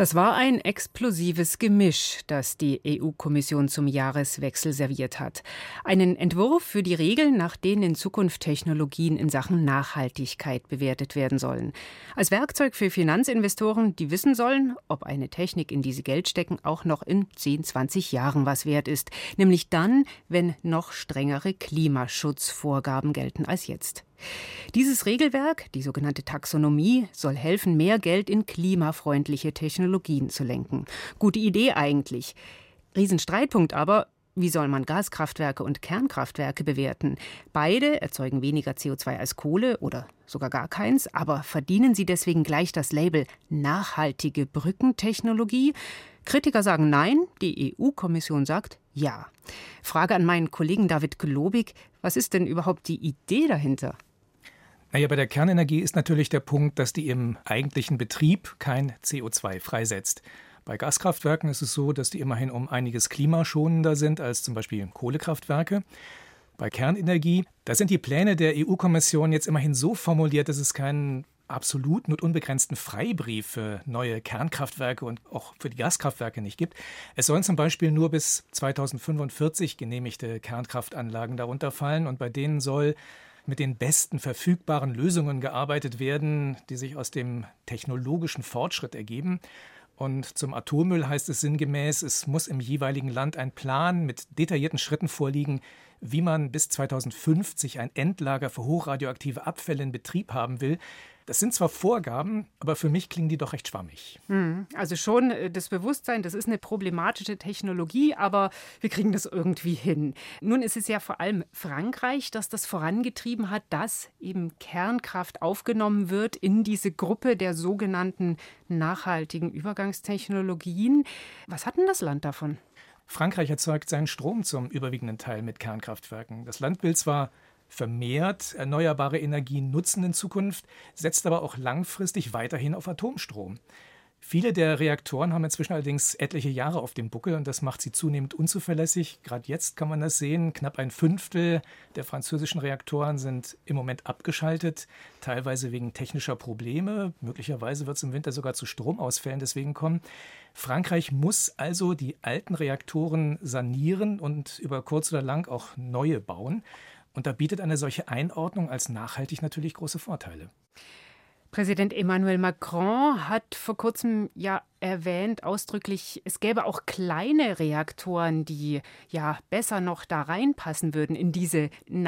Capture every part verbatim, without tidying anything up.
Das war ein explosives Gemisch, das die E U-Kommission zum Jahreswechsel serviert hat. Einen Entwurf für die Regeln, nach denen in Zukunft Technologien in Sachen Nachhaltigkeit bewertet werden sollen. Als Werkzeug für Finanzinvestoren, die wissen sollen, ob eine Technik, in die sie Geld stecken, auch noch in zehn, zwanzig Jahren was wert ist. Nämlich dann, wenn noch strengere Klimaschutzvorgaben gelten als jetzt. Dieses Regelwerk, die sogenannte Taxonomie, soll helfen, mehr Geld in klimafreundliche Technologien zu lenken. Gute Idee eigentlich. Riesenstreitpunkt aber, wie soll man Gaskraftwerke und Kernkraftwerke bewerten? Beide erzeugen weniger C O zwei als Kohle oder sogar gar keins, aber verdienen sie deswegen gleich das Label nachhaltige Brückentechnologie? Kritiker sagen nein, die E U-Kommission sagt ja. Frage an meinen Kollegen David Globig, was ist denn überhaupt die Idee dahinter? Naja, bei der Kernenergie ist natürlich der Punkt, dass die im eigentlichen Betrieb kein C O zwei freisetzt. Bei Gaskraftwerken ist es so, dass die immerhin um einiges klimaschonender sind als zum Beispiel Kohlekraftwerke. Bei Kernenergie, da sind die Pläne der E U-Kommission jetzt immerhin so formuliert, dass es keinen absoluten und unbegrenzten Freibrief für neue Kernkraftwerke und auch für die Gaskraftwerke nicht gibt. Es sollen zum Beispiel nur bis zweitausendfünfundvierzig genehmigte Kernkraftanlagen darunter fallen und bei denen soll mit den besten verfügbaren Lösungen gearbeitet werden, die sich aus dem technologischen Fortschritt ergeben. Und zum Atommüll heißt es sinngemäß, es muss im jeweiligen Land ein Plan mit detaillierten Schritten vorliegen, wie man bis zweitausendfünfzig ein Endlager für hochradioaktive Abfälle in Betrieb haben will. Das sind zwar Vorgaben, aber für mich klingen die doch recht schwammig. Also schon das Bewusstsein, das ist eine problematische Technologie, aber wir kriegen das irgendwie hin. Nun ist es ja vor allem Frankreich, das das vorangetrieben hat, dass eben Kernkraft aufgenommen wird in diese Gruppe der sogenannten nachhaltigen Übergangstechnologien. Was hat denn das Land davon? Frankreich erzeugt seinen Strom zum überwiegenden Teil mit Kernkraftwerken. Das Land will zwar vermehrt erneuerbare Energien nutzen in Zukunft, setzt aber auch langfristig weiterhin auf Atomstrom. Viele der Reaktoren haben inzwischen allerdings etliche Jahre auf dem Buckel und das macht sie zunehmend unzuverlässig. Gerade jetzt kann man das sehen, knapp ein Fünftel der französischen Reaktoren sind im Moment abgeschaltet, teilweise wegen technischer Probleme. Möglicherweise wird es im Winter sogar zu Stromausfällen deswegen kommen. Frankreich muss also die alten Reaktoren sanieren und über kurz oder lang auch neue bauen. Und da bietet eine solche Einordnung als nachhaltig natürlich große Vorteile. Präsident Emmanuel Macron hat vor kurzem ja erwähnt, ausdrücklich, es gäbe auch kleine Reaktoren, die ja besser noch da reinpassen würden in diese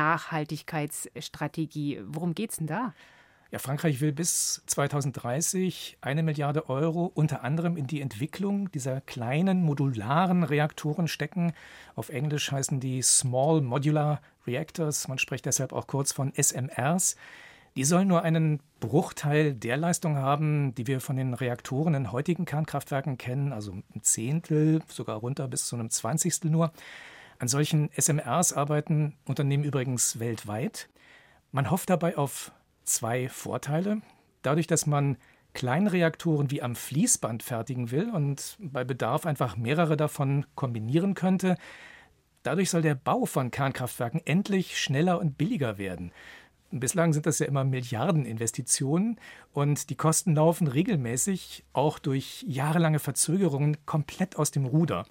Nachhaltigkeitsstrategie. Worum geht's denn da? Ja, Frankreich will bis zweitausenddreißig eine Milliarde Euro unter anderem in die Entwicklung dieser kleinen modularen Reaktoren stecken. Auf Englisch heißen die Small Modular Reactors. Man spricht deshalb auch kurz von S M Rs. Die sollen nur einen Bruchteil der Leistung haben, die wir von den Reaktoren in heutigen Kernkraftwerken kennen, also ein Zehntel, sogar runter bis zu einem Zwanzigstel nur. An solchen S M Rs arbeiten Unternehmen übrigens weltweit. Man hofft dabei auf zwei Vorteile. Dadurch, dass man Kleinreaktoren wie am Fließband fertigen will und bei Bedarf einfach mehrere davon kombinieren könnte, dadurch soll der Bau von Kernkraftwerken endlich schneller und billiger werden. Bislang sind das ja immer Milliardeninvestitionen und die Kosten laufen regelmäßig, auch durch jahrelange Verzögerungen, komplett aus dem Ruder.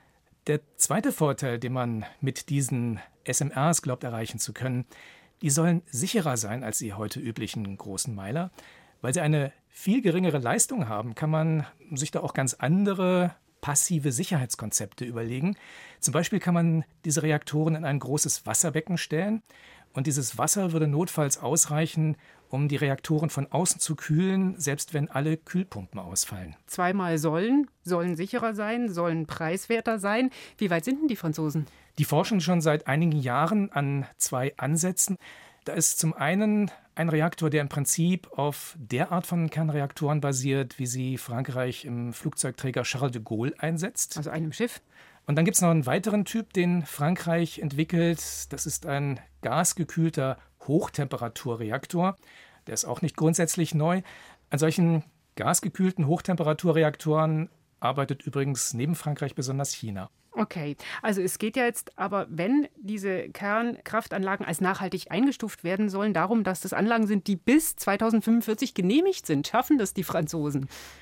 Der zweite Vorteil, den man mit diesen S M Rs glaubt erreichen zu können, die sollen sicherer sein als die heute üblichen großen Meiler. Weil sie eine viel geringere Leistung haben, kann man sich da auch ganz andere passive Sicherheitskonzepte überlegen. Zum Beispiel kann man diese Reaktoren in ein großes Wasserbecken stellen und dieses Wasser würde notfalls ausreichen, um die Reaktoren von außen zu kühlen, selbst wenn alle Kühlpumpen ausfallen. Zweimal sollen, sollen sicherer sein, sollen preiswerter sein. Wie weit sind denn die Franzosen? Die forschen schon seit einigen Jahren an zwei Ansätzen. Da ist zum einen ein Reaktor, der im Prinzip auf der Art von Kernreaktoren basiert, wie sie Frankreich im Flugzeugträger Charles de Gaulle einsetzt. Also einem Schiff. Und dann gibt es noch einen weiteren Typ, den Frankreich entwickelt. Das ist ein gasgekühlter Hochtemperaturreaktor. Der ist auch nicht grundsätzlich neu. An solchen gasgekühlten Hochtemperaturreaktoren arbeitet übrigens neben Frankreich besonders China. Okay, also es geht ja jetzt aber, wenn diese Kernkraftanlagen als nachhaltig eingestuft werden sollen, darum, dass das Anlagen sind, die bis zweitausendfünfundvierzig genehmigt sind. Schaffen das die Franzosen?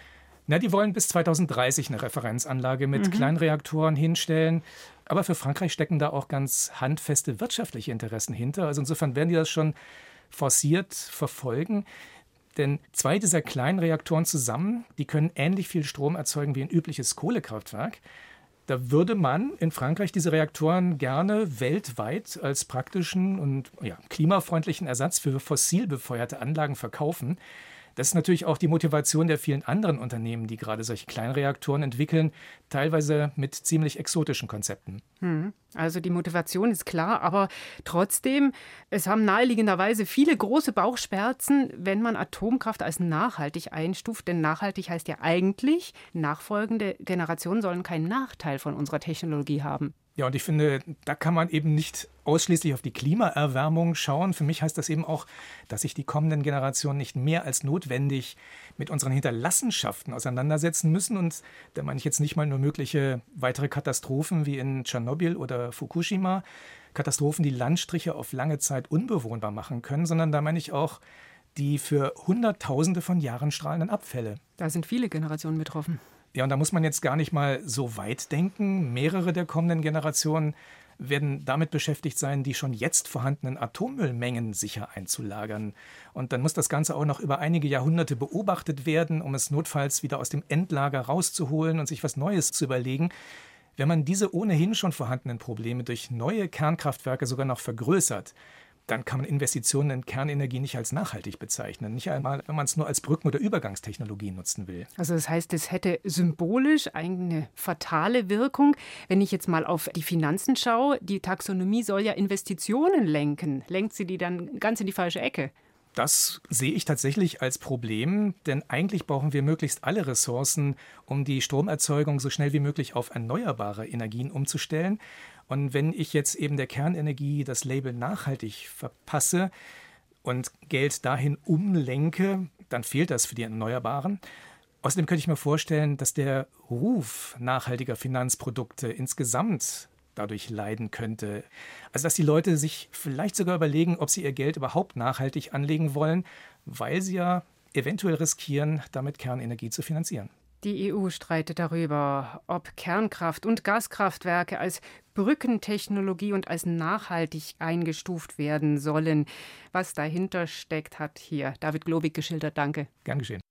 Na, die wollen bis zweitausenddreißig eine Referenzanlage mit mhm. Kleinreaktoren hinstellen. Aber für Frankreich stecken da auch ganz handfeste wirtschaftliche Interessen hinter. Also insofern werden die das schon forciert verfolgen. Denn zwei dieser kleinen Reaktoren zusammen, die können ähnlich viel Strom erzeugen wie ein übliches Kohlekraftwerk. Da würde man in Frankreich diese Reaktoren gerne weltweit als praktischen und ja, klimafreundlichen Ersatz für fossil befeuerte Anlagen verkaufen. Das ist natürlich auch die Motivation der vielen anderen Unternehmen, die gerade solche Kleinreaktoren entwickeln, teilweise mit ziemlich exotischen Konzepten. Hm. Also die Motivation ist klar, aber trotzdem, es haben naheliegenderweise viele große Bauchschmerzen, wenn man Atomkraft als nachhaltig einstuft. Denn nachhaltig heißt ja eigentlich, nachfolgende Generationen sollen keinen Nachteil von unserer Technologie haben. Ja, und ich finde, da kann man eben nicht ausschließlich auf die Klimaerwärmung schauen. Für mich heißt das eben auch, dass sich die kommenden Generationen nicht mehr als notwendig mit unseren Hinterlassenschaften auseinandersetzen müssen. Und da meine ich jetzt nicht mal nur mögliche weitere Katastrophen wie in Tschernobyl oder Fukushima, Katastrophen, die Landstriche auf lange Zeit unbewohnbar machen können, sondern da meine ich auch die für Hunderttausende von Jahren strahlenden Abfälle. Da sind viele Generationen betroffen. Ja, und da muss man jetzt gar nicht mal so weit denken. Mehrere der kommenden Generationen werden damit beschäftigt sein, die schon jetzt vorhandenen Atommüllmengen sicher einzulagern. Und dann muss das Ganze auch noch über einige Jahrhunderte beobachtet werden, um es notfalls wieder aus dem Endlager rauszuholen und sich was Neues zu überlegen. Wenn man diese ohnehin schon vorhandenen Probleme durch neue Kernkraftwerke sogar noch vergrößert, dann kann man Investitionen in Kernenergie nicht als nachhaltig bezeichnen. Nicht einmal, wenn man es nur als Brücken- oder Übergangstechnologie nutzen will. Also das heißt, es hätte symbolisch eine fatale Wirkung. Wenn ich jetzt mal auf die Finanzen schaue, die Taxonomie soll ja Investitionen lenken. Lenkt sie die dann ganz in die falsche Ecke? Das sehe ich tatsächlich als Problem, denn eigentlich brauchen wir möglichst alle Ressourcen, um die Stromerzeugung so schnell wie möglich auf erneuerbare Energien umzustellen. Und wenn ich jetzt eben der Kernenergie das Label nachhaltig verpasse und Geld dahin umlenke, dann fehlt das für die Erneuerbaren. Außerdem könnte ich mir vorstellen, dass der Ruf nachhaltiger Finanzprodukte insgesamt dadurch leiden könnte. Also dass die Leute sich vielleicht sogar überlegen, ob sie ihr Geld überhaupt nachhaltig anlegen wollen, weil sie ja eventuell riskieren, damit Kernenergie zu finanzieren. Die E U streitet darüber, ob Kernkraft und Gaskraftwerke als Brückentechnologie und als nachhaltig eingestuft werden sollen. Was dahinter steckt, hat hier David Globig geschildert. Danke. Gern geschehen.